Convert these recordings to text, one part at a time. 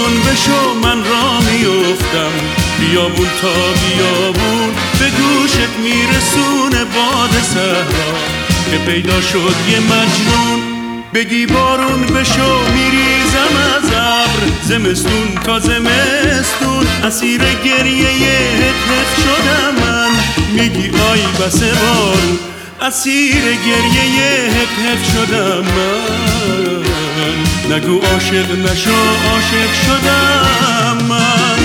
مجنون بشو من را میافتم، بیابون تا بیابون به گوشت میرسونه باد صحرا که پیدا شد یه مجنون. بگی بارون بشو میریزم از ابر، زمستون تا زمستون اسیر گریه هت شدم من. میگی آی بس بارون اسیر گریه هت شدم من. نگو عاشق نشو عاشق شدم من.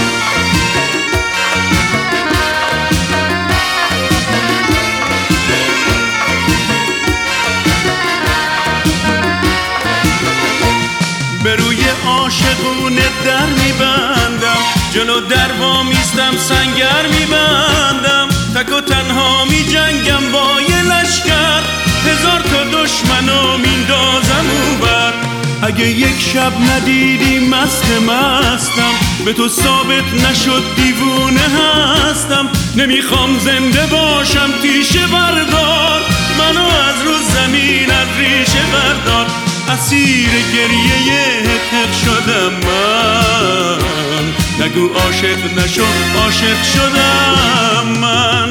به روی عاشقونه در میبندم، جلو در با میستم سنگر میبندم. تک و تنها میجنگم با یه لشکر، هزار تا دشمنو میندازم اونور. اگه یک شب ندیدی مستم، به تو ثابت نشد دیوونه هستم. نمیخوام زنده باشم تیشه بردار، منو از رو زمین از ریشه بردار. اسیر گریه هت شدم من. نگو عاشق نشو عاشق شدم من.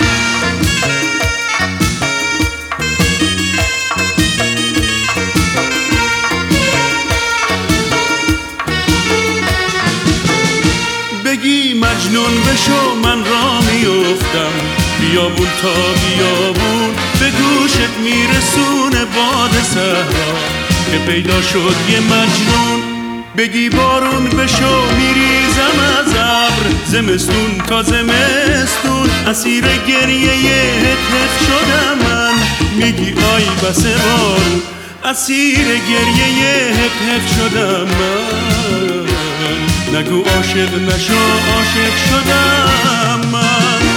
بگی مجنون بشو من را میافتم، بیابون تا بیابون به گوشت میرسونه باد صحرا که پیدا شد یه مجنون. بگی بارون بشو میریزم از ابر، زمستون تا زمستون اسیر گریه هت شدم من. میگی آی بس بارون اسیر گریه هت شدم من. نگو عاشق نشو عاشق شدم من.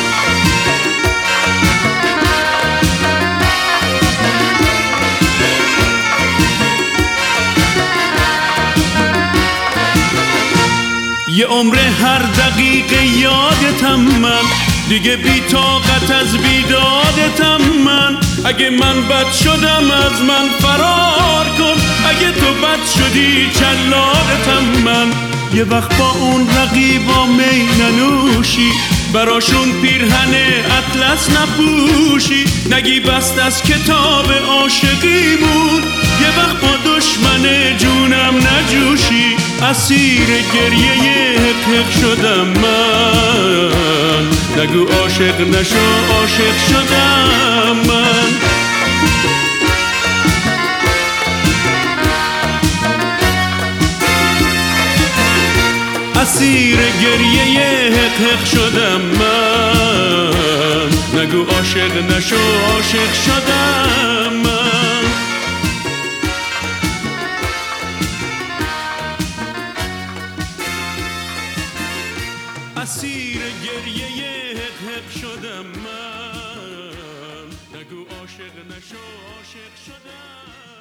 یه عمر هر دقیقه یادتم من، دیگه بی طاقت از بیدادتم من. اگه من بد شدم از من فرار کن، اگه تو بد شدی جلادتم من. یه وقت با اون رقیبا می ننوشی، براشون پیرهن اطلس نپوشی. نگی بست از کتاب عاشقیمون، یه وقت با دشمن جونم نجوشی. اسیر گریه هت شدم من. نگو عاشق نشو عاشق شدم من. اسیر گریه حق شدم من. نگو عاشق نشو عاشق شدم من. اسیر گریه حق شدم من. نگو عاشق نشو عاشق شدم.